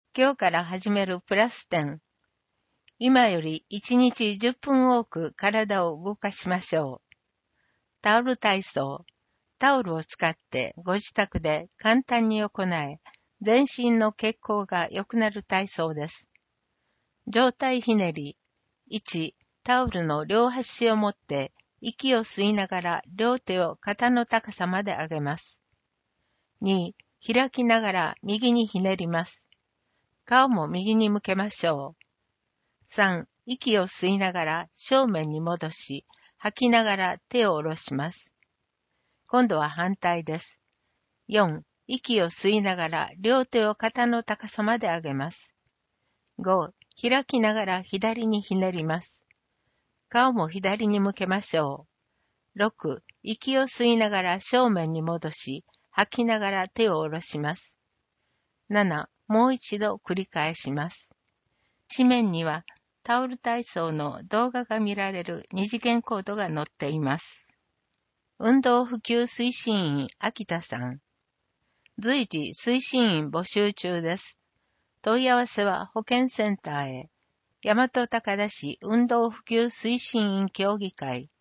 今日から始めるプラス10。今より1日10分多く体を動かしましょう。タオル体操。タオルを使ってご自宅で簡単に行え、全身の血行が良くなる体操です。上体ひねり。1、タオルの両端を持って息を吸いながら両手を肩の高さまで上げます。2、開きながら右にひねります。顔も右に向けましょう。3、息を吸いながら正面に戻し、吐きながら手を下ろします。今度は反対です。4、息を吸いながら両手を肩の高さまで上げます。5、開きながら左にひねります。顔も左に向けましょう。6、息を吸いながら正面に戻し、吐きながら手を下ろします。7、もう一度繰り返します。紙面にはタオル体操の動画が見られる二次元コードが載っています。運動普及推進員秋田さん。随時推進員募集中です。問い合わせは保健センターへ。大和高田市運動普及推進員協議会